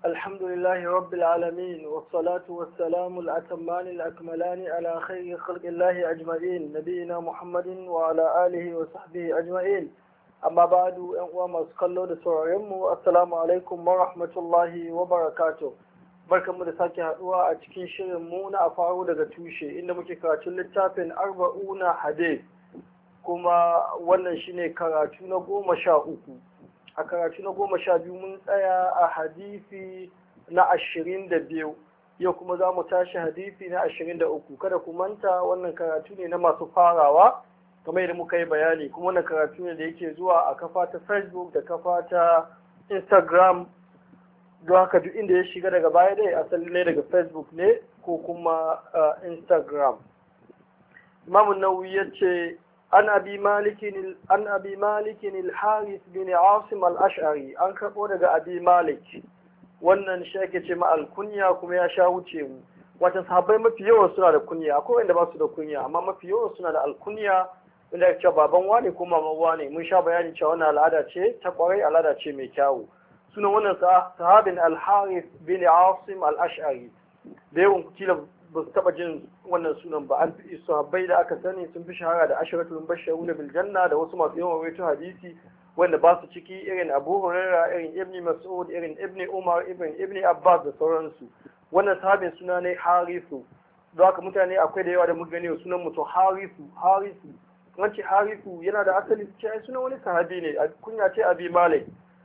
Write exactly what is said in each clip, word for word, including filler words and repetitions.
الحمد لله رب العالمين والصلاة والسلام الأتمان الأكملان على خير خلق الله أجمعين نبينا محمد وعلى آله وصحبه أجمعين أما بعد وما سكالو دسوريمو السلام عليكم ورحمة الله وبركاته barkanmu da sake haduwa a cikin shirin mu na a faru daga tushe inda muke karatun littafin arba'una hadith kuma wannan shine karatu na goma sha uku a karatu na goma sha biyu mun tsaya a hadisi na ashirin da biyu yau kuma za mu tashi hadisi na ashirin da uku kada ku manta wannan karatu ne na masu farawa kamar yadda muka yi bayani kuma wannan karatu ne da yake zuwa a kafa ta facebook da kafa ta instagram don haka duk inda ya shiga daga baya dai asali ne daga facebook ne ko kuma instagram. Imam Nawawi ya ce an abi malikin an abi malikin al-Harith bin Asim al-Ash'ari an karbo daga abi Malik wannan shi ake ce ma al-kunya kuma ya sha wuce mu wata sahabbai mafi yawan suna da kunya akwai wanda ba su da kunya amma mafi yawan suna da al-kunya wanda ake cewa baban wane ko maman wane mun sha bayani cewa wannan al'ada ce ta kwarai al'ada ce mai kyawu sunan wannan sahabin al-Harith bin Asim al-Ash'ari da yawan kila ba su taba jin wannan sunan ba an fi sahabbai da aka sani sun fi shahara da asharatul mubashshiruna bil janna da wasu masu yawan rawaito hadisi wanda ba su ciki irin Abu Hurairah irin Ibn Mas'ud irin Ibn Umar irin Ibn Abbas da sauransu wannan sahabin suna ne Harithu don haka mutane akwai da yawa da muka gani sunan mutum Harithu Harithu wance Harithu yana da asali ce ai sunan wani sahabi ne kunya ce Abi Malik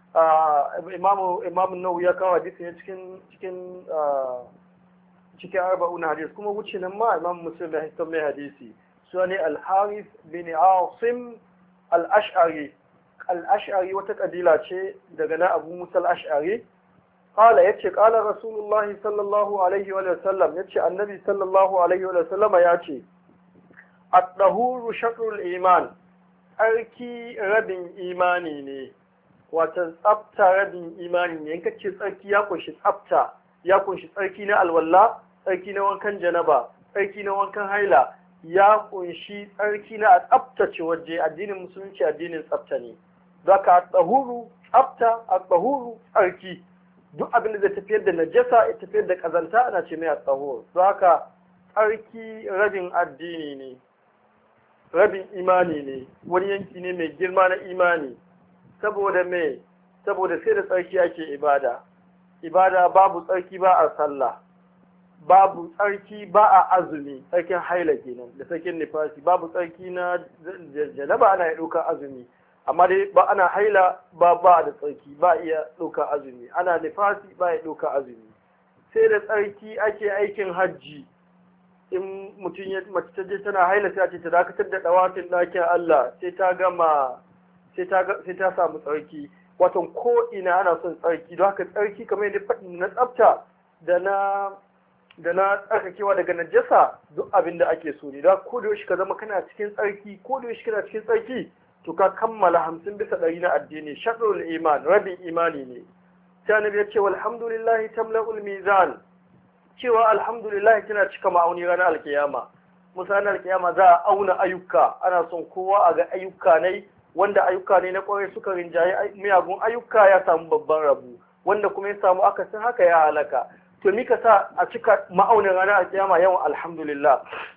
imamu imamu Nawawi ya kawo hadisi ne cikin cikin cikin arba'una hadis kuma wuce nan ma imam Muslim ya hito mai hadisi sunan al-Harith bin Asim al-Ash'ari al-Ash'ari wata kabila ce daga na Abu Musa al-Ash'ari qala yace qala Rasulullah sallallahu alaihi wa sallam yace annabi sallallahu alaihi wa sallama yace at-tahuru shatrul iman tsarki rabin imani ne wata tsafta rabin imani ne in kace tsarki ya kunshi tsafta ya kunshi tsarki na alwala tsarki na wankan janaba tsarki na wankan haila ya kunshi tsarki na a tsaftace waje addinin musulunci addinin tsafta ne zaka tsahuru tsafta a tsahuru tsarki duk abin da zai tafiyar da najasa ya tafiyar da kazanta ana ce mai tsahuru zaka tsarki rabin addini ne rabin imani ne wani yanki ne mai girma na imani saboda me saboda sai da tsarki ake ibada ibada babu tsarki ba a sallah babu tsarki ba a azumi tsarkin haila kenan da tsarkin nifasi babu tsarki na janaba ana iya ɗaukar azumi amma dai ba ana haila ba ba da tsarki ba iya ɗaukar azumi ana nifasi ba ya ɗaukar azumi sai da tsarki ake aikin hajji in mutum ya mace ta je tana haila sai a ce ta dakatar da ɗawafin ɗakin Allah sai ta gama sai ta sai ta samu tsarki watan ko ina ana son tsarki don haka tsarki kamar yadda faɗi na tsafta da na da na tsarkakewa daga najasa duk abin da ake so ne don ko da yaushe ka zama kana cikin tsarki ko da yaushe kana cikin tsarki to ka kammala hamsin bisa ɗari na addini shaɗrul iman rabin imani ne sai annabi ya ce walhamdulillahi tamla'ul mizan cewa alhamdulillah tana cika ma'auni ranar alkiyama musa ranar alkiyama za a auna ayyuka ana son kowa a ga ayyuka ne wanda ayyuka ne na kwarai suka rinjaye miyagun ayyuka ya samu babban rabu wanda kuma ya samu akasin haka ya halaka to ni ka sa a cika ma'aunin ranar alkiyama yawan alhamdulillah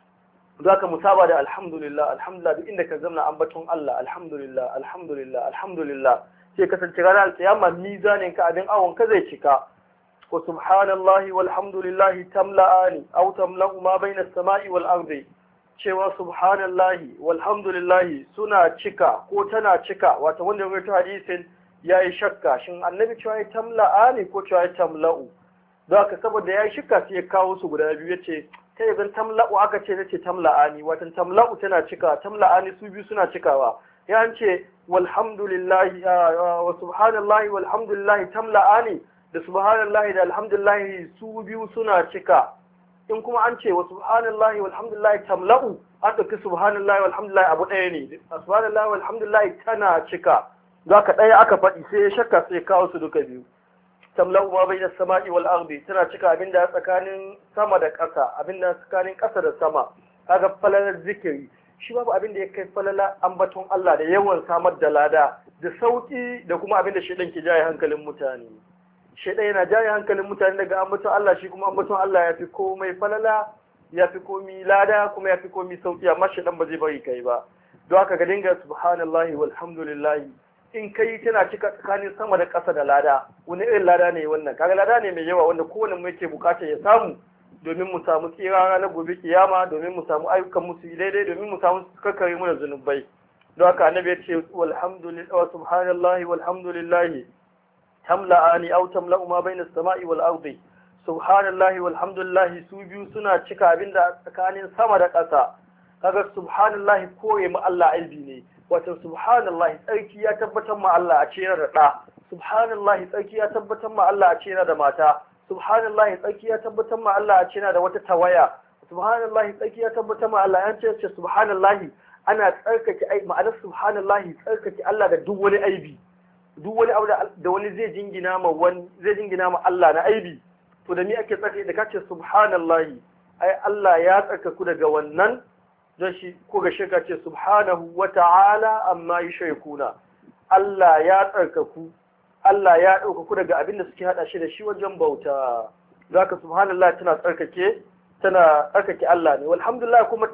za ka musaba da alhamdulillah alhamdulillah duk inda ka zamna ambaton Allah alhamdulillah alhamdulillah alhamdulillah sai kasance ranar alkiyama mizanin ka abin awon ka zai cika wa subhanallahi walhamdulillahi tamla'ani aw tamla'u ma bayna as-sama'i wal ardi cewa subhanallahi walhamdulillahi suna cika ko tana cika wata wanda ya rawaito hadisin yayi shakka shin annabi cewa ya tamla'a ne ko cewa ya tamla'u don haka saboda yayi shakka sai ya kawo su guda biyu yace kai zan tamla'u aka ce nace tamla'ani watan tamla'u tana cika tamla'ani su biyu suna cikawa ya an ce walhamdulillahi wa subhanallahi walhamdulillahi tamla'ani da subhanallahi da alhamdulillahi su biyu suna cika in kuma an ce wa subhanallahi walhamdulillahi tamla'u an ɗauki subhanallahi walhamdulillahi abu ɗaya ne subhanallahi walhamdulillahi tana cika za ka ɗaya aka faɗi sai ya shakka sai kawo su duka biyu tamla'u ma bai da sama'i wal ardi tana cika abin da tsakanin sama da ƙasa abin da tsakanin ƙasa da sama kaga falalar zikiri shi babu abin da ya kai falala ambaton Allah da yawan samar da lada da sauki da kuma abin da shedan ke jaye hankalin mutane shaidan yana jaye hankalin mutane daga ambaton Allah, shi kuma ambaton Allah ya fi komai falala, ya fi komi lada, kuma ya fi komi sauki, amma shaidan ba zai bari kai ba. Don haka ka dinga subhanallahi walhamdulillahi, in kai tana cika tsakanin sama da ƙasa da lada. Wani irin lada ne wannan? Kaga lada ne mai yawa wanda kowane mu yake bukatar ya samu domin mu samu tsira ranar gobe kiyama, domin mu samu ayyukan musu daidai, domin mu samu kakkare mu da zunubai. Don haka annabi ya ce walhamdulillahi wa subhanallahi walhamdulillahi tamla'ani aw tamla'u ma bayna as-sama'i wal ardi. Subhanallahi walhamdulillahi su biyu suna cika abinda tsakanin sama da ƙasa. Kaga subhanallahi koye mu Allah aibi ne. Wato subhanallahi tsarki ya tabbatar ma Allah a ce yana da ɗa. Subhanallahi tsarki ya tabbatar ma Allah a ce yana da mata. Subhanallahi tsarki ya tabbatar ma Allah a ce yana da wata tawaya. Subhanallahi tsarki ya tabbatar ma Allah an ce subhanallahi ana tsarkake ai ma'anar subhanallahi tsarkake Allah da duk wani aibi. Duk wani abu da wani zai jingina ma wani zai jingina ma Allah na aibi. To da ni ake tsarkake da kace subhanallahi ai Allah ya tsarkaku daga wannan. Don shi ko ga shirka ce subhanahu wa ta'ala amma yushrikuna. Allah ya tsarkaku, Allah ya ɗaukaku daga abin da suke haɗa shi da shi wajen bauta. Zaka subhanallah tana tsarkake, tana tsarkake Allah ne. Walhamdulillah kuma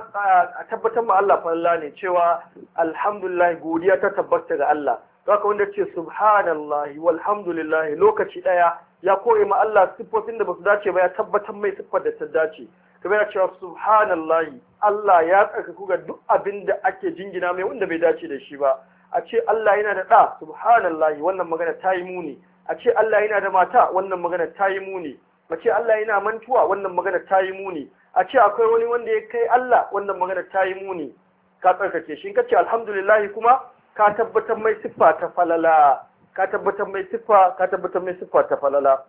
a tabbatar ma Allah falala ne cewa alhamdulillah godiya ta tabbata ga Allah. Zaka wanda ce subhanallah walhamdulillah lokaci ɗaya ya koyi ma Allah siffofin da basu dace ba, ya tabbatar mai siffar da ta dace. Kuma yana cewa subhanallahi Allah ya tsarkaku ga duk abin da ake jingina mai wanda bai dace da shi ba. A ce Allah yana da ɗa, subhanallahi wannan magana ta yi muni. A ce Allah yana da mata, wannan magana ta yi muni. A ce Allah yana mantuwa, wannan magana ta yi muni. A ce akwai wani wanda ya kai Allah, wannan magana ta yi muni. Ka tsarkake shi. In ka ce alhamdulillahi kuma ka tabbatar mai siffa ta falala. Ka tabbatar mai siffa, ka tabbatar mai siffa ta falala.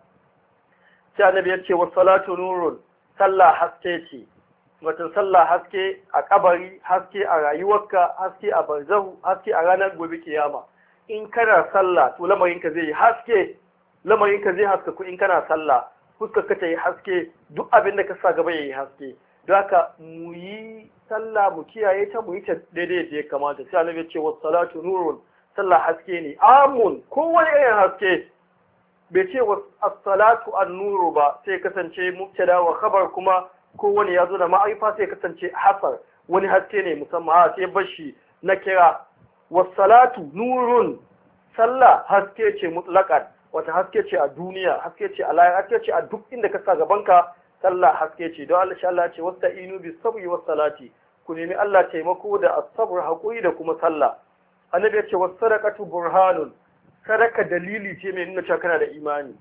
Sai annabi ya ce was salatu nurun. Sallah haske ce, watan sallah haske a kabari, haske a rayuwarka, haske a barzahu, haske a ranar gobe kiyama. In kana sallah to lamarinka zai yi haske, lamarinka zai haska ku in kana sallah, fuskar ka ta yi haske, duk abin da ka sa gaba ya yi haske. Don haka mu yi sallah mu kiyaye ta mu yi ta daidai da ya kamata. Sai annabi ya ce was salatu nurun, sallah haske ne, amun kowane irin haske. Bai ce wa as-salatu an-nuru ba, sai kasance mubtada wa khabar kuma kowane ya zo da ma'arifa sai kasance hasar, wani haske ne musamman a sai bashi na kira. Was-salatu nurun, sallah haske ce mutlaqan, wata haske ce a duniya, haske ce a lahira, haske ce a duk inda ka sa gabanka, sallah haske ce. Don Allah insha Allah ce wasta'inu bis-sabri was-salati, ku nemi Allah taimako da as-sabr hakuri da kuma sallah. Annabi ya ce was-sadaqatu burhanun, sadaka dalili ce mai nuna cewa kana da imani.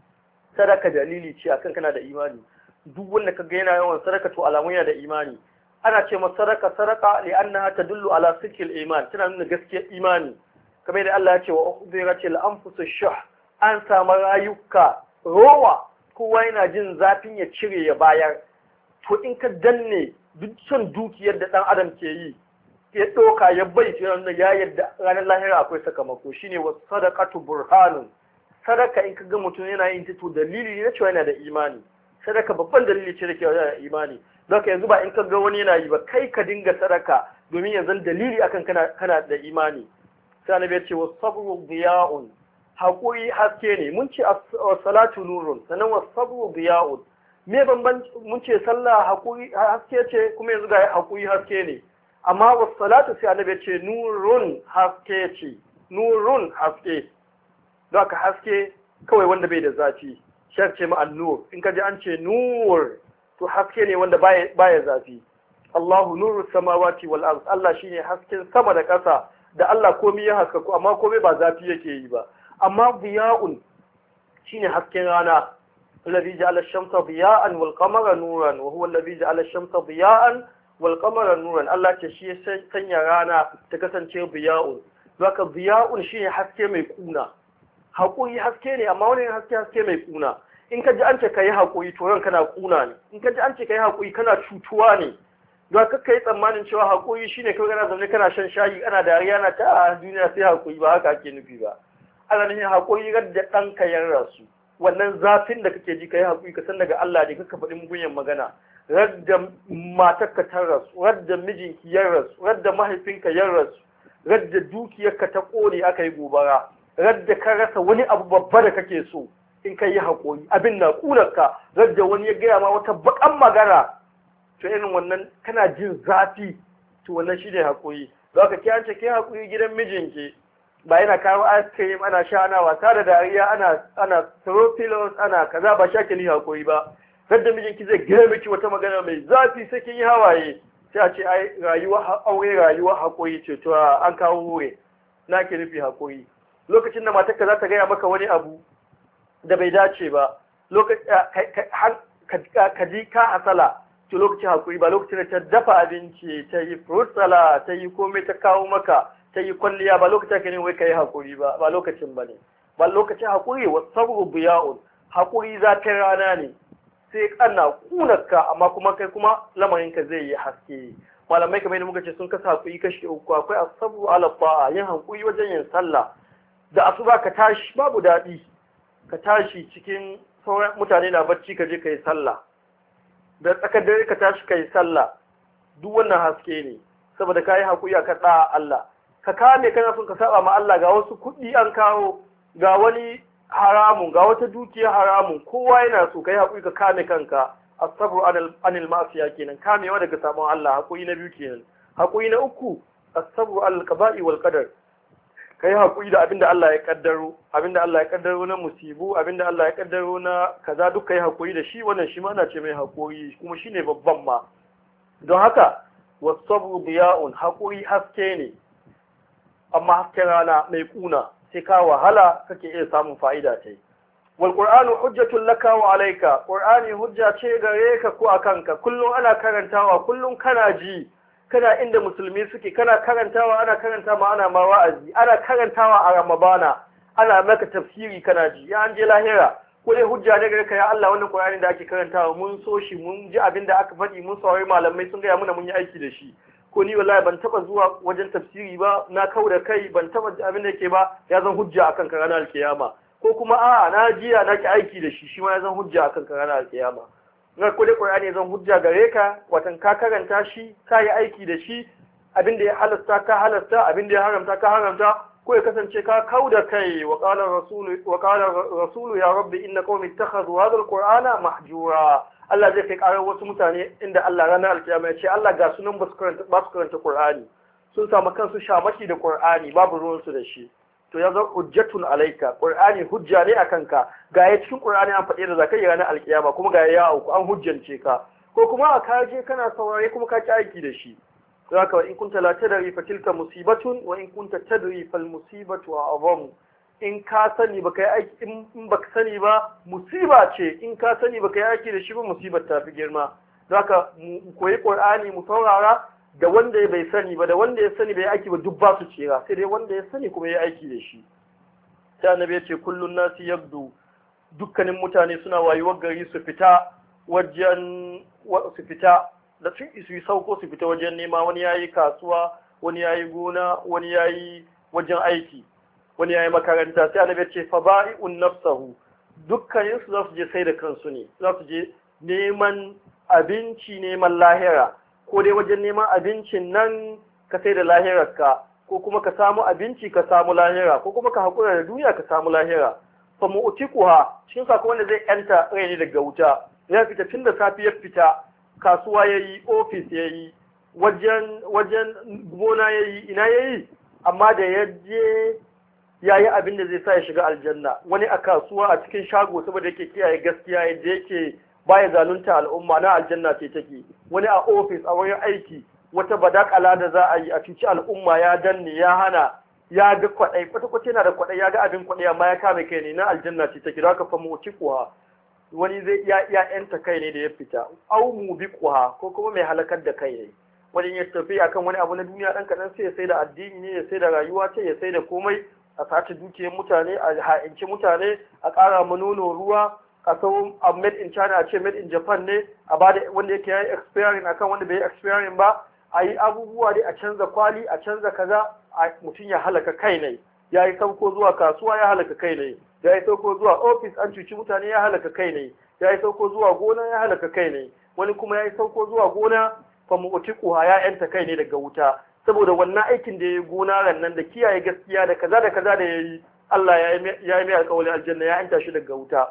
Sadaka dalili ce akan kana da imani. Duk wanda kaga yana yawan sadaka to alamun yana da imani. Ana ce masa sadaka sadaka li annaha tadullu ala sikil iman, tana nuna gaskiyar imani. Kamar da Allah ya ce wa ukhbiratil anfusush shuh, an samu rayuka rowa, kowa yana jin zafin ya cire ya bayar. To in ka danne duk son dukiyar da dan adam ke yi, ya ɗauka ya bai ce ranar ya yadda ranar lahira akwai sakamako, shine wa sadaqatu burhanun. Sadaka in ka ga mutum yana yin ta to dalili ne na cewa yana da imani. Sadaka babban dalili ce da ke da imani. Don yanzu ba in ka ga wani yana yi ba, kai ka dinga sadaka domin yanzu dalili akan kana kana da imani. Sai annabi ya ce wa sabru diya'un, haƙuri haske ne. Mun ce as-salatu nurun, sannan wa sabru diya'un. Me bambanci? Mun ce sallah haƙuri haske ce, kuma yanzu ga haƙuri haske ne. Amma wasu salatu sai annabi ce nurun haske ce, nurun haske. Don haka haske kawai wanda bai da zafi, shar ce ma'an nur. In ka ji an ce nur, to haske ne wanda baya zafi. Allahu nuru samawati wal ard, Allah shine hasken sama da ƙasa, da Allah komai ya haskaku amma komai ba zafi yake yi ba. Amma diya'un shine hasken rana. Alladhi ja'ala ash-shamsa diya'an wal qamara nuran wa huwa alladhi ja'ala ash-shamsa diya'an wal qamara nuran. Allah ce shi ya sanya rana ta kasance diya'un. Zaka diya'un shine haske mai kuna. Hakuri haske ne amma wani haske haske mai kuna. In ka ji an ce kai hakuri to ran kana kuna ne. In ka ji an ce kai hakuri kana cutuwa ne. Don ka kai tsammanin cewa hakuri shine kai kana zaune kana shan shayi ana dariya na ta duniya sai hakuri, ba haka ake nufi ba. Allah ne hakuri radda ɗanka ya rasu. Wannan zafin da kake ji kai hakuri ka san daga Allah ne, kaka faɗi mugunyan magana. Radda matarka ta rasu, radda mijinki ya rasu, radda mahaifinka ya rasu, radda dukiyarka ta ƙone aka yi gobara, radda ka rasa wani abu babba da kake so, in kai hakuri abin na kunarka radda wani ya gaya ma wata bakan magana to irin wannan kana jin zafi to wannan shine hakuri zaka kiyan ce ke hakuri gidan mijinki ba yana kawo ice cream ana sha ana wasa da dariya ana ana throw pillows ana kaza ba shake ni hakuri ba radda mijinki zai gaya miki wata magana mai zafi sai kin yi hawaye sai a ce ai rayuwa aure rayuwa hakuri ce to an kawo wure nake nufi hakuri lokacin da matarka za ta gaya maka wani abu da bai dace ba ka ji ka asala to lokacin hakuri ba lokacin da ta dafa abinci ta yi fruit salad ta yi komai ta kawo maka ta yi kwalliya ba lokacin ka ne wai ka yi hakuri ba ba lokacin ba ne ba lokacin hakuri wa sabru biya'un hakuri za ta rana ne sai kana kunarka amma kuma kai kuma lamarinka zai yi haske malamai kamar yadda muka ce sun kasa hakuri kashi uku akwai asabru ala ta'a yin hakuri wajen yin sallah da asuba ka tashi babu daɗi ka tashi cikin sauran mutane na bacci ka je ka yi sallah da tsakar dare ka tashi ka yi sallah duk wannan haske ne saboda ka yi haƙuri a kan ɗa'a Allah ka kame kana son ka saba ma Allah ga wasu kuɗi an kawo ga wani haramun ga wata dukiya haramun kowa yana so ka yi haƙuri ka kame kanka asabru anil ma'asiya kenan kamewa daga sabon Allah haƙuri na biyu kenan haƙuri na uku asabru al qada'i wal qadar kai haƙuri da abinda Allah ya kaddaro abinda Allah ya kaddaro na musibu abinda Allah ya kaddaro na kaza duk kai haƙuri da shi wannan shi ma ana ce mai haƙuri kuma shine babban ma don haka wasabru biya'un haƙuri haske ne amma hasken rana mai kuna sai ka wahala kake iya samun fa'ida tai wal qur'anu hujjatul laka wa alayka qur'ani hujja ce gare ka ko akanka kullun ana karantawa kullun kana ji kana inda musulmi suke kana karantawa ana karanta ma ana ma wa'azi ana karantawa a Ramadana ana maka tafsiri kana ji ya an je lahira ko dai hujja ne gare ka ya Allah wannan Qur'ani da ake karantawa mun so shi mun ji abin da aka faɗi mun saurari malamai sun gaya muna mun yi aiki da shi ko ni wallahi ban taba zuwa wajen tafsiri ba na kauda kai ban taba abin da yake ba ya zan hujja akan ka ranar alkiyama ko kuma a na jiya na ki aiki da shi shi ma ya zan hujja akan ka ranar alkiyama na ko dai Qur'ani zan hujja gare ka watan ka karanta shi ka yi aiki da shi abinda ya halasta ka halasta abinda ya haramta ka haramta ko ya kasance ka kauda kai wa qala rasulu wa qala rasulu ya rabbi inna qaumi ittakhadhu hadha alqur'ana mahjura Allah zai kai karar wasu mutane inda Allah ranar alkiyama ya ce Allah ga sunan ba su karanta ba su karanta Qur'ani sun samu kansu shamaki da Qur'ani babu ruwan su da shi to ya zama hujjatun alaika Qur'ani hujja ne akan ka ga ya cikin Qur'ani an faɗi da zakai ranar alkiyama kuma ga ya auku an hujjance ka ko kuma a kaje kana saurare kuma ka ki aiki da shi zaka in kunta la tadri fa tilka musibatun wa in kunta tadri fal musibatu a'zamu in ka sani baka yi aiki in baka sani ba musiba ce in ka sani baka yi aiki da shi ba musibar ta fi girma zaka mu koyi Qur'ani mu saurara da wanda bai sani ba da wanda ya sani bai aiki ba duk ba su cera sai dai wanda ya sani kuma ya aiki da shi sai annabi ya ce kullun nasi yabdu dukkanin mutane suna wayuwar gari su fita wajen su fita da su yi sauko su fita wajen nema wani yayi kasuwa wani yayi gona wani yayi wajen aiki wani yayi makaranta sai annabi ya ce fa ba'i'un nafsahu dukkanin su za su je sai da kansu ne za su je neman abinci neman lahira ko dai wajen neman abincin nan ka sai da lahirarka ko kuma ka samu abinci ka samu lahira ko kuma ka haƙura da duniya ka samu lahira fa mu'tiquha cikin sako wanda zai yanta rai ne daga wuta ya fita tun da safi ya fita kasuwa yayi office yayi wajen wajen gona yayi ina yayi amma da ya je yayi abin da zai sa ya shiga aljanna wani a kasuwa a cikin shago saboda yake kiyaye gaskiya yadda yake baya zalunta al'umma na aljanna ce take wani a office a wurin aiki wata badakala da za a yi a cuci al'umma ya danne ya hana ya ga kwadai kwata-kwata yana da kwadai ya ga abin kwadai amma ya kame kai ne na aljanna ce take zaka fa muci kuwa wani zai ya ya yanta kai ne da ya fita au mu bi kuwa ko kuma mai halakar da kai ne wani ya tafi akan wani abu na duniya dan kadan sai ya sai da addini ne ya sai da rayuwa ce ya sai da komai a sace dukiyar mutane a ha'inci mutane a ƙara manono ruwa a sau a made in China a ce made in Japan ne a ba da wanda yake yayi expiring akan wanda bai yi expiring ba a yi abubuwa dai a canza kwali a canza kaza mutum ya halaka kai ne ya yi sauko zuwa kasuwa ya halaka kai ne ya yi sauko zuwa office an cuci mutane ya halaka kai ne ya yi sauko zuwa gona ya halaka kai ne wani kuma ya yi sauko zuwa gona fa mu'tiquha ya yanta kai ne daga wuta saboda wannan aikin da ya yi gona nan da kiyaye gaskiya da kaza da kaza da ya yi Allah ya yi mai alƙawarin aljanna ya yanta shi daga wuta.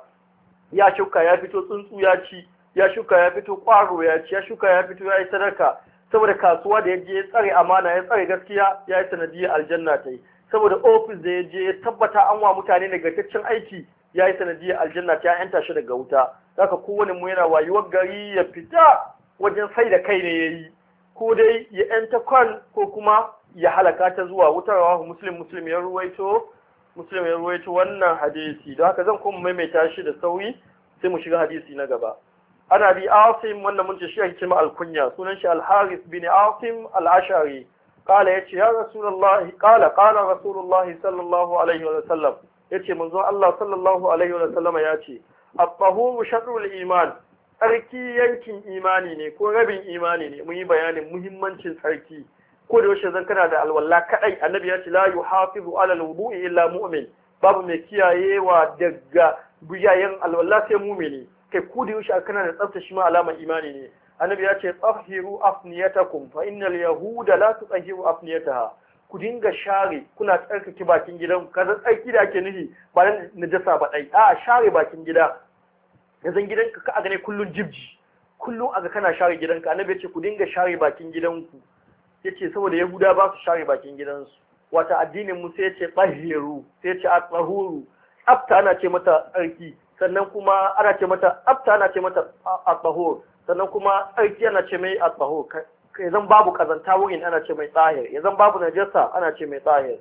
Ya shuka ya fito tsuntsu ya ci, ya shuka ya fito ƙwaro ya ci, ya shuka ya fito ya yi sadaka, saboda kasuwa da ya je ya tsare amana ya tsare gaskiya ya yi sanadiyar aljanna ta yi, saboda ofis da ya je ya tabbata an wa mutane nagartaccen aiki ya yi sanadiyar aljanna ta yanta shi daga wuta. Haka kowane mu yana wayuwar gari ya fita wajen sai da kai ne ya yi, ko dai ya yanta kwan ko kuma ya halaka ta zuwa wutar. Rawahu muslim muslim ya ruwaito muslim ya ruwaito wannan hadisi. Don haka zan kuma maimaita shi da sauri sai mu shiga hadisi na gaba. Ana bi Asim wannan mun ce shi ake cewa alkunya, sunan shi Al-Harith bin Asim Al-Ashari. Qala yace ya Rasulullah qala qala Rasulullah sallallahu alaihi wa sallam, yace manzon Allah sallallahu alaihi wa sallama yace at-tahuru shatrul iman, tsarki yankin imani ne ko rabin imani ne. Mun yi bayanin muhimmancin tsarki. Ko da yaushe zan kana da alwala kadai, annabi ya ce la yuhafizu ala al-wudu'i illa mu'min, babu mai kiyayewa daga buyayen alwala sai mu'mini. Kai ko da yaushe kana da tsafta shi ma alamar imani ne. Annabi ya ce tsahiru afniyatakum fa innal yahuda la tutahhiru afniyataha. Ku dinga share, kuna tsarkake bakin gidan, kaza tsarki da ake nufi ba nan najasa ba dai, a share bakin gida. Yanzu gidanka ka aga ne kullun jibji, kullun aga kana share gidanka. Annabi ya ce ku dinga share bakin gidanku. Yace saboda yahuda ba su share bakin gidansu. Wata addinin mu sai ya ce tahiru, sai ya ce at-tahuru. Tsafta ana ce mata tsarki, sannan kuma ana ce mata tsafta ana ce mata at-tahur, sannan kuma tsarki ana ce mai at-tahur. Idan babu kazanta wurin ana ce mai tsahir, idan babu najasa ana ce mai tsahir.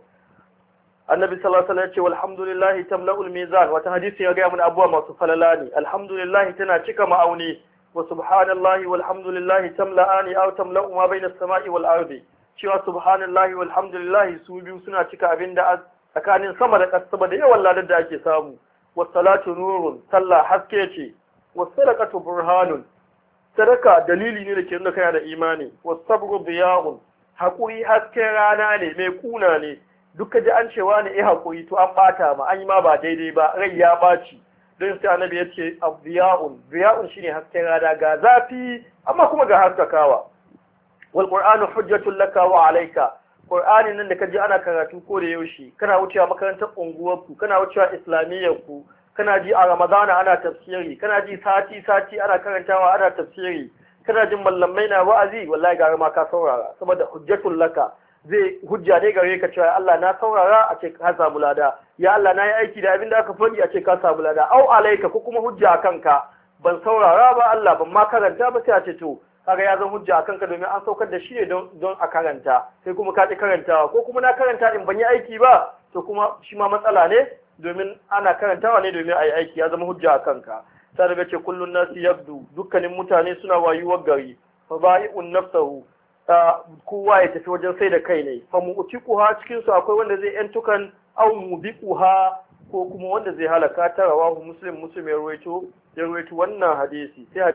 Annabi sallallahu alaihi wasallam ya ce walhamdulillahi tamla'ul mizan. Wata hadisi ya ga mun abuwa masu falala ne. Alhamdulillah tana cika ma'auni, wa subhanallahi walhamdulillahi tamla'ani aw tamla'u ma bayna as-sama'i wal ardi. Cewa subhanallahi walhamdulillahi su biyu suna cika abinda tsakanin sama da ƙasa saboda yawan ladar da ake samu. Was-salatu nurun, sallah haske ce. Was-sadaqatu burhanun, sadaka dalili ne da ke nuna kana da imani. Was-sabru diya'un, hakuri hasken rana ne mai kuna ne. Duka ji an cewa ne eh hakuri to an bata ma, an yi ma ba daidai ba, rai ya baci. Don sai annabi ya ce abdiya'un, diya'un shine hasken rana, ga zafi amma kuma ga haskakawa. Wal qur'anu hujjatul laka wa alayka. Qur'anin nan da kaji ana karatu ko da yaushe, kana wucewa makarantar unguwarku, kana wucewa islamiyyarku, kana ji a Ramadana ana tafsiri, kana ji sati sati ana karantawa ana tafsiri, kana jin mallamai na wa'azi, wallahi ga ma ka saurara, saboda hujjatul laka. Zai hujja ne gare ka cewa Allah na saurara a ce ka samu lada, ya Allah na yi aiki da abin da aka faɗi a ce ka samu lada, au alaika ko kuma hujja a kanka, ban saurara ba Allah ban ma karanta ba sai a ce to kaga ya zama hujja a kanka domin an saukar da shi ne don a karanta, sai kuma ka ƙi karantawa, ko kuma na karanta in ban yi aiki ba to kuma shi ma matsala ne domin ana karantawa ne domin a yi aiki, ya zama hujja a kanka. Sai daga ce kullun nasi yabdu, dukkanin mutane suna wayuwar gari, fa ba'i'un nafsahu, kowa ya tafi wajen sai da kai ne. Fa mu'tiquha cikin su akwai wanda zai yantukan aw mubiquha ko kuma wanda zai halaka ta. Rawahu muslim muslim ya ruwaito ya ruwaito wannan hadisi. Sai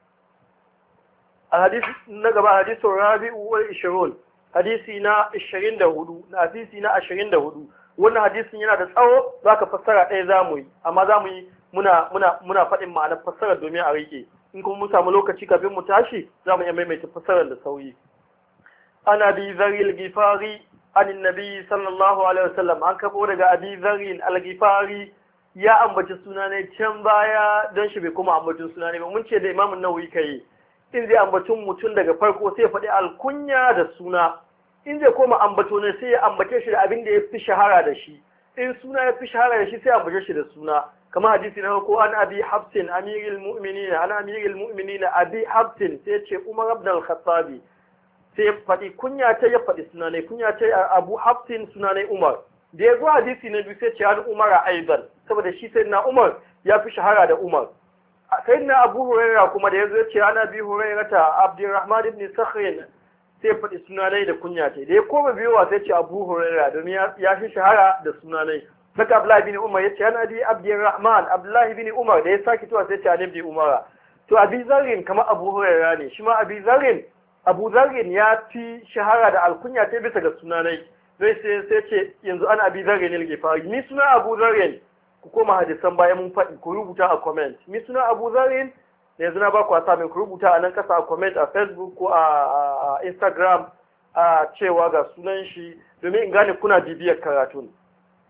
a hadisi na gaba, hadisu rabi'u wal ishrun, hadisi na ishirin da hudu, na hadisi na ashirin da hudu. Wannan hadisin yana da tsawo, zaka fassara ɗaya zamu yi, amma zamu yi muna muna muna faɗin ma'anar fassarar domin a rike. In kuma mun samu lokaci kafin mu tashi zamu iya maimaita fassarar da sauri. An Abi Dharr al-Ghifari an Nabi sallallahu alaihi wasallam, an kabo daga Abi Dharr al-Ghifari, ya ambaci suna ne can baya don shi bai kuma ambacin suna ne ba. Mun ce da Imam an-Nawawi kai in zai ambacin mutum daga farko sai ya faɗi alkunya da suna, in zai koma ambato ne sai ya ambace shi da abin da ya fi shahara da shi, in suna ya fi shahara da shi sai ya ambace shi da suna. Kamar hadisi na farko, an Abi Hafsin amiril mu'minin an amiril mu'minin Abi Hafsin, sai ya ce Umar ibn al-Khattabi, sai faɗi kunya ta ya faɗi sunanai, kunya ta Abu Hafsin sunanai Umar. Da ya zo hadisi na biyu sai ce an Umar a Aidan, saboda shi sai na Umar ya fi shahara da Umar. Sai na Abu Huraira kuma da ya zo ce ana bi Hurairata Abdurrahman ibn Sakhrin, sai faɗi sunanai da kunya ta. Da ya koma biyowa sai ce Abu Huraira domin ya fi shahara da sunanai. Saka Abdullahi bin Umar ya ce ana bi Abdurrahman, Abdullahi bin Umar da ya sake tuwa sai ce an bi Umara. To Abi Zarrin kamar Abu Huraira ne, shi ma Abi Zarrin Abu Zarrin ya fi shahara da alkunya ta bisa ga sunanai. Zai sai sai ce yanzu ana Abi Zarrin al-Ghifari. Ni suna Abu Zarrin, ku koma hadisan bayan mun faɗi ku rubuta a comment. Ni suna Abu Zarrin, yanzu na ba ku asamin ku rubuta a nan kasa a comment a Facebook ko a Instagram a cewa ga sunan shi domin in gane kuna bibiyar karatun.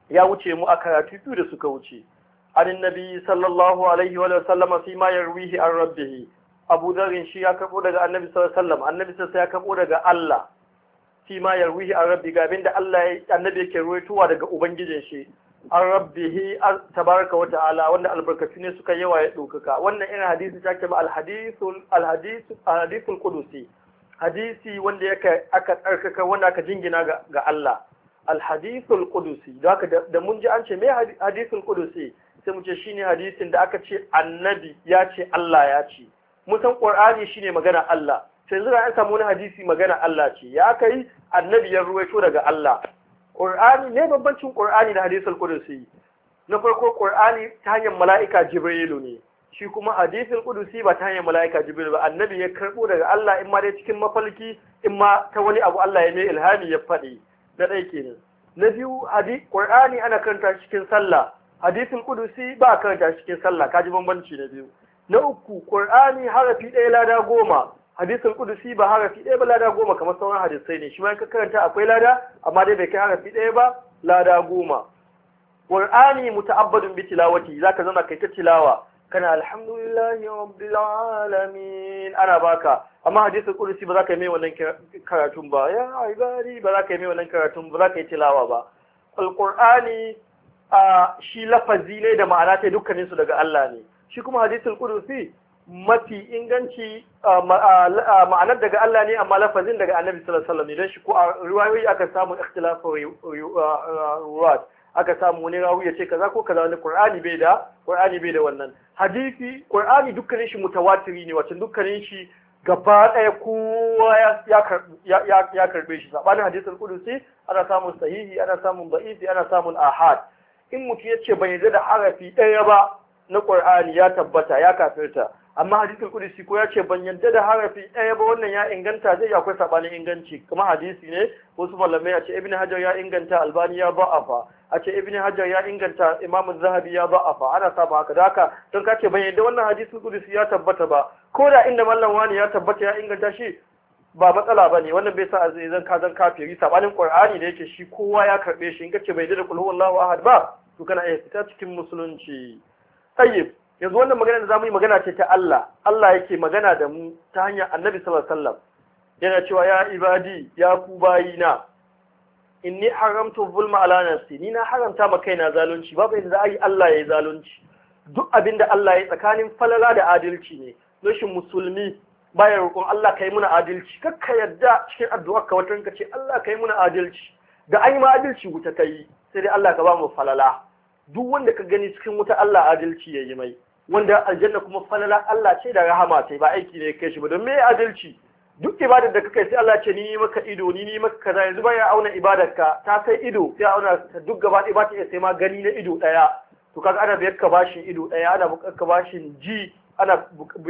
ya wuce mu a karatu biyu da suka wuce. An annabi sallallahu alaihi wa sallam fi ma yarwihi an rabbih. Abu Dharr shi ya karbo daga annabi sallallahu alaihi wa sallam, annabi sai ya karbo daga Allah. Fi ma yarwihi an rabbi, ga abinda Allah ya annabi yake ruwaitowa daga ubangijin shi. An rabbihi tabaraka wa ta'ala, wanda albarkatu ne suka yawa ya dokaka. Wannan irin hadisi ta ke ba al-hadithul al-hadithul al-hadithul qudusi. Hadisi wanda yake aka tsarkaka, wanda aka jingina ga, ga Allah. Al-hadithul qudusi. Da haka da mun ji an ce me hadithul qudusi, sai mu ce shine hadisin da aka ce annabi ya ce Allah ya ce. Mun san Qur'ani shine magana Allah. Sai zura an samu wani hadisi magana Allah ce. Ya kai annabi ya ruwaito daga Allah. Qur'ani ne bambancin Qur'ani da hadisul qudusi. Na farko Qur'ani ta hanyar mala'ika Jibrilu ne. Shi kuma hadisul qudusi ba ta hanyar mala'ika Jibrilu ba. Annabi ya karbo daga Allah in ma dai cikin mafalki, in ma ta wani abu Allah ya mai ilhami ya faɗi. Na ɗaya kenan. Na biyu hadisi Qur'ani ana karanta cikin sallah. Hadisul qudusi ba a karanta cikin sallah. Kaji bambanci na biyu. Na uku Qur'ani harafi ɗaya lada goma. Hadisul qudusi ba harafi ɗaya ba lada goma kamar sauran hadisai ne. Shi ma ka karanta akwai lada, amma dai bai kai harafi ɗaya ba lada goma. Qur'ani muta'abbadun bi tilawati, zaka zama kai ta tilawa kana alhamdulillahi rabbil alamin ana baka, amma hadisul qudusi ba za ka yi mai wannan karatun ba, ya ibadi ba za ka yi mai wannan karatun ba, za ka yi tilawa ba. Al-Qur'ani shi lafazi ne da ma'ana ta dukkanin su daga Allah ne. Shi kuma hadisul qudusi mafi inganci ma'anar daga Allah ne, amma lafazin daga Annabi sallallahu alaihi wasallam ne. Dan shi ko a riwayoyi aka samu ikhtilafu ruwat, aka samu wani rawi ya ce kaza ko kaza, wani Qur'ani bai da Qur'ani bai da wannan. Hadisi Qur'ani dukkanin shi mutawatiri ne, wato dukkanin shi gaba ɗaya kowa ya ya karbe shi. Sabanin hadisul qudusi ana samun sahihi, ana samun da'ifi, ana samun ahad. In mutum ya ce bai yarda da harafi ɗaya ba na Qur'ani ya tabbata ya kafirta. Amma hadisul qudusi ko ya ce ban yarda da harafi ɗaya ba, wannan ya inganta, zai akwai sabanin inganci. Kuma hadisi ne, wasu malamai a ce Ibn Hajar ya inganta, Albani ya ba'afa, a ce Ibn Hajar ya inganta, Imam Zahabi ya ba'afa, ana saba haka. Da haka don ka ce ban yarda wannan hadisul qudusi ya tabbata ba, ko da inda mallam wani ya tabbata ya inganta shi ba matsala bane, wannan bai sa zan ka zan kafiri. Sabanin Qur'ani da yake shi kowa ya karbe shi, in kace bai yarda da kul huwallahu ahad ba, to kana iya fita cikin musulunci. Tayyib, yanzu wannan magana da zamu yi magana ce ta Allah. Allah yake magana da mu ta hanyar Annabi sallallahu alaihi wasallam. Yana cewa ya ibadi, ya ku bayina, inni haramtu zulma ala nafsi, ni na haramta ma kaina zalunci. Babu yadda za a yi Allah ya yi zalunci. Duk abinda Allah ya yi tsakanin falala da adalci ne. Rashin musulmi baya roƙon Allah kai muna adalci. Kakka yadda cikin addu'ar ka wata ka ce Allah kai muna adalci. Da an yi ma adalci wuta kai, sai dai Allah ka ba mu falala. Duk wanda ka gani cikin wuta Allah adalci ya yi mai, wanda aljanna kuma falala Allah ce da rahama ce, ba aiki ne kai shi ba. Don me adalci? Duk ibadar da kake sai Allah ce ni yi maka ido, ni yi maka kaza. Yanzu ba ya auna ibadarka ta kai ido, sai auna duk gaba ɗaya ba ta iya sai ma gani na ido ɗaya. To kaga ana biyar ka bashin ido ɗaya, ana bukar ka bashin ji, ana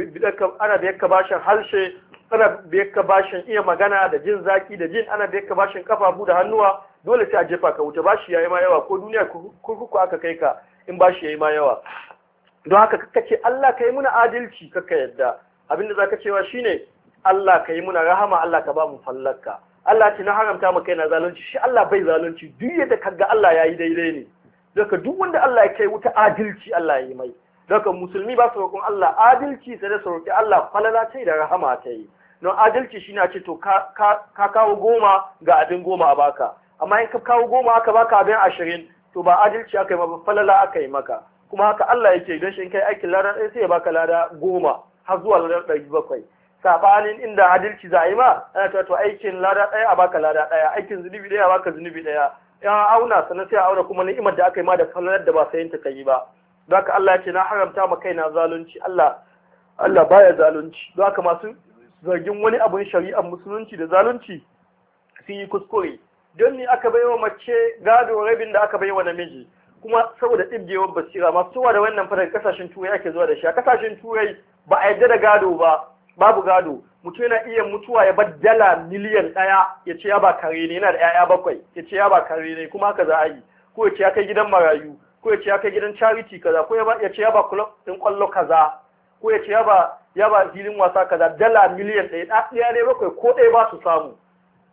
ana biyar ka bashin harshe, ana biyar ka bashin iya magana da jin zaki da jin, ana biyar ka bashin kafafu da hannuwa. Dole sai a jefa ka wuta, bashi yayi ma yawa, ko duniya kurkuku aka kai ka in bashi yayi ma yawa. Don haka kaka ce Allah kai muna adalci, kaka yadda. Abinda zaka cewa shine Allah kai muna rahama, Allah ka ba mu fallarka. Allah ce na haramta maka yana zalunci, shi Allah bai zalunci. Duk yadda kaga Allah yayi daidai ne. Daga duk wanda Allah ya kai wuta adalci Allah yayi mai. Daga musulmi ba su roƙon Allah adalci, sai da su roƙi Allah falala ce da rahama ta yi. Don adalci shine a ce to ka ka kawo goma ga abin goma a baka. Amma in ka kawo goma aka baka abin ashirin, to ba adalci aka yi maka, falala aka yi maka. Kuma haka Allah yake, don shi in kai aikin lada ɗaya sai ya baka lada goma har zuwa lada ɗari bakwai. Saɓanin inda adalci za a yi ma, ana cewa to aikin lada ɗaya a baka lada ɗaya, aikin zunubi ɗaya a baka zunubi ɗaya. Ya auna sannan sai a auna kuma ni'imar da aka yi ma da falalar da ba sayin ta kai ba. Don haka Allah ya ce na haramta ma kaina zalunci. Allah Allah baya zalunci. Don haka masu zargin wani abun shari'ar musulunci da zalunci sun yi kuskure. Don ni aka baiwa mace gado rabin da aka baiwa namiji, kuma saboda ɗibgewar basira masu zuwa da wannan fadar kasashen turai ake zuwa da shi. A kasashen turai ba a yadda da gado ba, babu gado. Mutum yana iya mutuwa ya bar dala miliyan ɗaya ya ce ya ba kare ne, yana da 'ya'ya bakwai ya ce ya ba kare ne, kuma haka za a yi. Ko ya ce ya kai gidan marayu, ko ya ce ya kai gidan charity kaza, ko ya ce ya ba club ɗin ƙwallo kaza, ko ya ce ya ba ya ba filin wasa kaza, dala miliyan ɗaya ɗaya ne bakwai ko ɗaya ba su samu.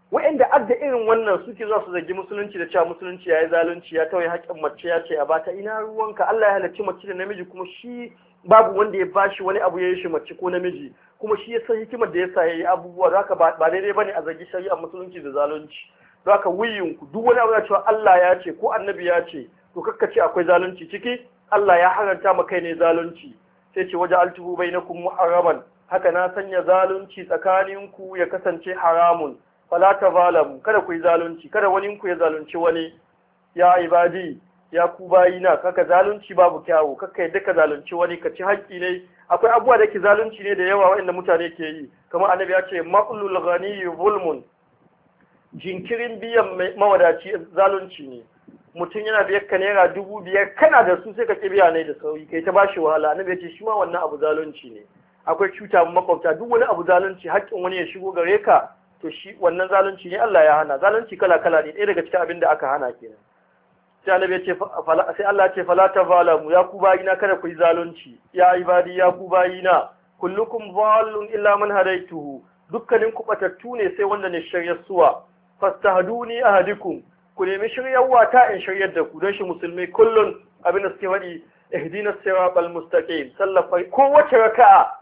wa'anda adda irin wannan suke zuwa su zagi musulunci da cewa musulunci yayi zalunci ya tawaye haƙƙin mace ya ce a bata ina ruwanka Allah ya halarci mace da namiji kuma shi babu wanda ya bashi wani abu ya yi shi mace ko namiji kuma shi ya san hikimar da ya sa yayi abubuwa haka ba daidai bane a zagi shari'ar musulunci da zalunci haka wuyinku duk wani abu da cewa Allah ya ce ko annabi ya ce to kakkace akwai zalunci ciki Allah ya haranta maka kai ne zalunci sai ce waje altuhu bainakum muharraman haka na sanya zalunci tsakaninku ya kasance haramun fala tazalamu kada ku yi zalunci kada wani ku ya zalunci wani ya ibadi ya ku bayina kaka zalunci babu kyawu kaka yadda ka zalunci wani ka ci haƙƙi ne akwai abubuwa da ke zalunci ne da yawa waɗanda mutane ke yi kamar annabi ya ce maqlul ghani zulmun jinkirin biyan mawadaci zalunci ne mutum yana biyar ka naira dubu biyar kana da su sai ka ƙi biya ne da sauri kai ta bashi wahala annabi ya ce shi ma wannan abu zalunci ne akwai cuta makwabta duk wani abu zalunci haƙƙin wani ya shigo gare ka to shi wannan zalunci ne Allah ya hana zalunci kala kala ne ɗaya daga cikin abin da aka hana kenan sai annabi ya ce sai Allah ya ce fala tazalamu ya ku bayina kada ku yi zalunci ya ibadi ya ku bayina kullukum dhallun illa man hadaituhu dukkanin ku batattu ne sai wanda ne shiryar suwa fastahduni ahadikum ku nemi shiryarwa ta in shiryar da ku don shi musulmai kullun abin da suke faɗi ihdinas siratal mustaqim sallafa kowace raka'a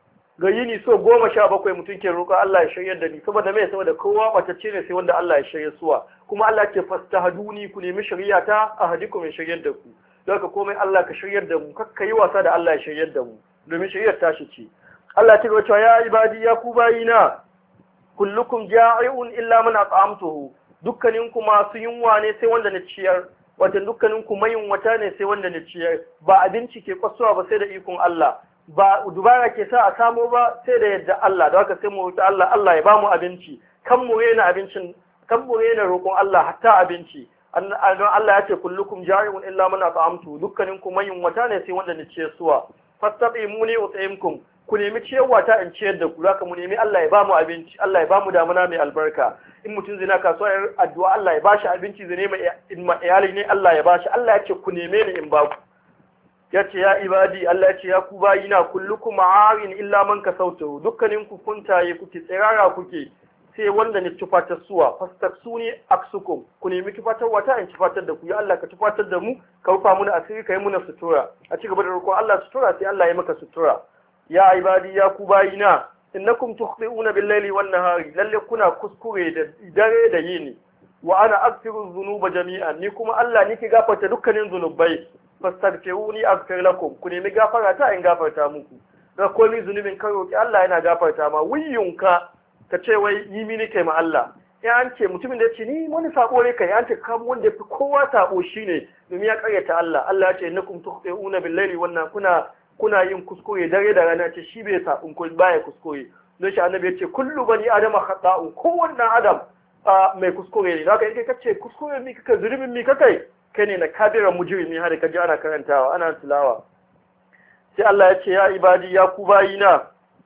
ga yini so goma sha bakwai mutum ke roƙa Allah ya shiryar da ni saboda mai saboda kowa batacce ne sai wanda Allah ya shirya suwa kuma Allah ke fastahduni ku nemi shari'a ta ahadikum ya shiryar da ku don haka komai Allah ka shiryar da mu kakka yi wasa da Allah ya shiryar da mu domin shiryar tashi ce Allah ya ce cewa ya ibadi ya ku bayina kullukum ja'iun illa man at'amtuhu dukkanin ku masu yunwa ne sai wanda na ciyar watan dukkanin ku mayunwata ne sai wanda na ciyar ba abinci ke kwasuwa ba sai da ikon Allah ba dubara ke sa a samu ba sai da yadda Allah da haka sai mu roki Allah Allah ya bamu abinci kan mu rena abincin kan mu rena roƙon Allah hatta abinci Allah ya ce kullukum jari'un illa man at'amtu dukkanin ku mayunwata ne sai wanda ni ce suwa fastabimuni ut'imkum ku nemi ciyarwa ta in ciyar da ku zaka mu nemi Allah ya bamu abinci Allah ya bamu damuna mai albarka in mutum zina kasuwa addu'a Allah ya bashi abinci zane mai iyali ne Allah ya bashi Allah ya ce ku neme ni in baku ya ce ya ibadi Allah ya ce ya ku bayina kullukum ma'arin illa man kasautu dukkanin ku kuntaye kuke tsirara kuke sai wanda ne tufatar suwa fastaksuni aksukum ku nemi tufatar wata in tufatar da ku ya Allah ka tufatar da mu ka rufa muna asiri ka yi muna sutura a ci gaba da roƙon Allah sutura sai Allah ya maka sutura ya ibadi ya ku bayina innakum tukhti'una bil-laili wan-nahari lalle kuna kuskure da dare da yini wa ana aghfiru dhunuba jami'an ni kuma Allah nake gafarta dukkanin zunubai fastaghfiruni aghfir lakum ku nemi gafara ta in gafarta muku da komai zunubin ka roki Allah yana gafarta ma wiyunka ka ce wai yi mini kai ma Allah ya an ce mutumin da ya ce ni wani sako ne kai an ce kam wanda fi kowa sako shine domin ya karyata Allah Allah ya ce innakum tukhti'una bil-laili wan kuna kuna yin kuskure dare da rana ce shi bai sabon ko baya kuskure don shi annabi ya ce kullu bani adama khata'un kowanne adam mai kuskure ne haka yake kace kuskure mi kaka zulubin mi kakai kai ne na kabiran mujrimi har ka ji ana karantawa ana tilawa sai Allah ya ce ya ibadi ya ku bayina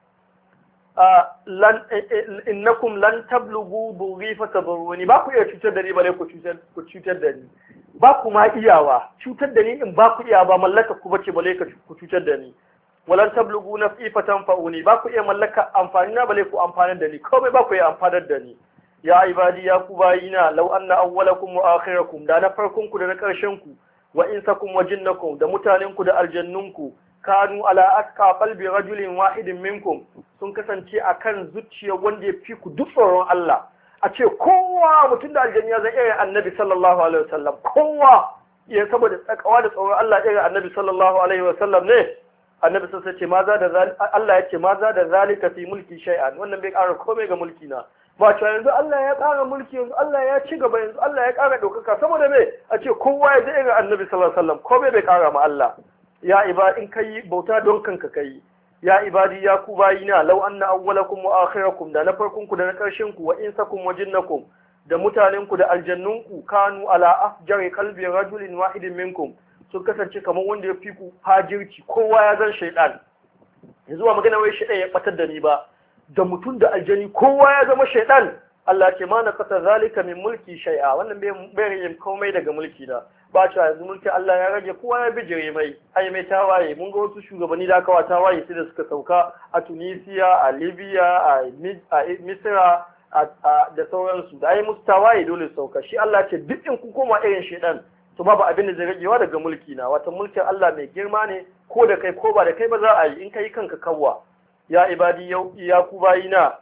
lan innakum lan tablughu dhurri fatadurruni ba ku iya cutar da ni bale ku cutar ku cutar da ni ba ku ma iyawa cutar da ni in ba ku iya ba mallaka ku bace bale ku cutar da ni walan tablughu naf'i fatanfa'uni ba ku iya mallaka amfani na bale ku amfanar da ni komai ba ku iya amfanar da ni ya ibadi ya ku bayina law anna awwalakum wa akhirakum da na farkon ku da na karshen ku wa insakum wa jinnakum da mutanen ku da aljannun ku kanu ala atka qalbi rajulin wahidin minkum sun kasance akan zuciyar wanda ya fi ku duk tsoron Allah a ce kowa mutum da aljanna zai irin annabi sallallahu alaihi wasallam kowa ya saboda tsakawa da tsoron Allah irin annabi sallallahu alaihi wasallam ne annabi sai ce maza da Allah ya ce maza da zalika fi mulki shay'an wannan bai ƙara komai ga mulki na ba cewa yanzu Allah ya ƙara mulki yanzu Allah ya ci gaba yanzu Allah ya ƙara ɗaukaka saboda me a ce kowa ya zai irin annabi sallallahu alaihi wasallam komai bai ƙara ma Allah ya ibadi in kai bauta don kanka kai ya ibadi ya ku bayina law anna awwalakum wa akhirakum da na farkon ku da na karshen ku wa insakum wa jinnakum da mutanen ku da aljannun ku kanu ala afjari qalbi rajulin wahidin minkum sun kasance kamar wanda ya fi ku fajirci kowa ya zan shaydan yanzu ba magana wai shaydan ya batar da ni ba da mutum da aljani kowa ya zama shaydan Allah ce ma na kasa zalika min mulki shay'a wannan bai yin komai daga mulki da ba cewa yanzu mulki Allah ya rage kowa ya bijire mai ai mai tawaye mun ga wasu shugabanni da aka wa tawaye sai da suka sauka a Tunisia a Libya a Misra da sauransu da ai musu tawaye dole su sauka. Shi Allah ce duk in ku koma irin shedan to babu abin da zai ragewa daga mulki na. Wata mulkin Allah mai girma ne, ko da kai ko ba da kai ba za a yi, in kai kanka kawwa. Ya ibadi ya ku bayina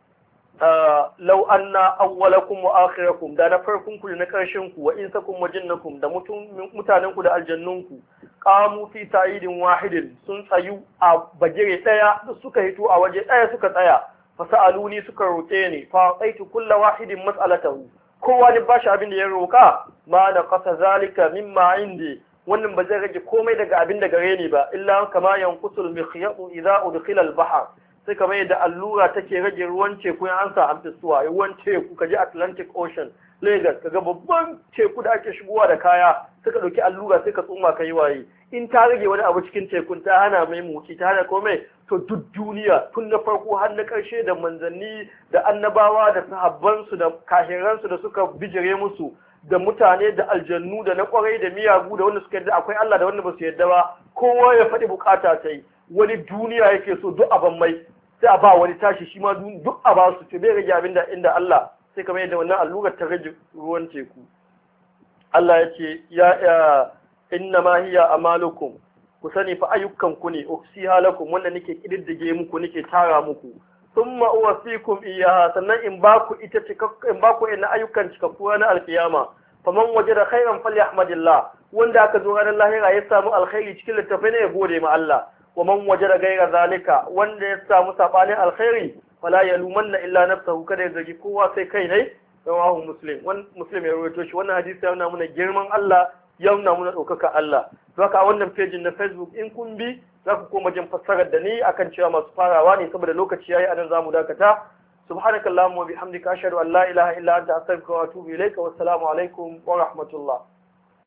law anna awwalakum wa akhirakum, da na farkon ku da na karshen ku, wa insakum wa jinnakum, da mutanen ku da aljannun ku, qamu fi sa'idin wahidin, sun tsayu a bagire daya, suka hito a waje daya suka tsaya, fasaluni suka roke ni, fa qaitu kullu wahidin mas'alatahu, kowa ne bashi abin da ya roka, ma da qasa zalika mimma indi, wannan ba zai rage komai daga abin da gare ni ba, illa kama yanqusul mikhyatu idza udkhila al-bahr, sai kamar yadda allura take rage ruwan teku in an sa amfisuwa, ruwan teku kaje Atlantic Ocean Lagos kaga babban teku da ake shigowa da kaya, suka dauki allura sai ka tsuma kai waye, in ta rage wani abu cikin tekun ta hana mai muci, ta hana komai, to duk duniya tun na farko har na karshe da manzanni da annabawa da sahabbansu da kahiransu da suka bijire musu, da mutane da aljannu da na kwarai da miyagu da wanda suka yadda akwai Allah da wanda ba su yadda ba, kowa ya faɗi bukata ta yi, wani duniya yake so duk aban mai, sai a ba wani tashi shi ma duk a ba su, to bai rage abin da inda Allah, sai kamar yadda wannan allurar ta rage ruwan teku. Allah ya ce ya inna ma hiya amalukum, ku sani fa ayyukan ku ne, uksiha lakum, wanda nake kididdige muku nake tara muku, thumma uwasikum iyaha, sannan in ba ku ita cikakku, in ba ku ina ayyukan cikakku na alkiyama. Faman wajada khairan falyahmadillah, wanda aka zo ranar lahira ya samu alkhairi cikin littafai ne ya gode ma Allah. Wa man wajada ghayra zalika, wanda ya samu sabanin alkhairi fala yalumanna illa nafsahu, kada ya zargi kowa sai kai ne. Rawahu Muslim, wannan Muslim ya rawaito shi. Wannan hadisi ya nuna mana girman Allah, ya nuna mana ɗaukaka Allah. Don haka a wannan page na Facebook in kun bi za ku koma jin fassarar da ni akan cewa masu farawa ne, saboda lokaci yayi anan zamu dakata. Subhanakallahumma wa bihamdika ashhadu an la ilaha illa anta astaghfiruka wa atubu ilaika. Wassalamu alaikum wa rahmatullah.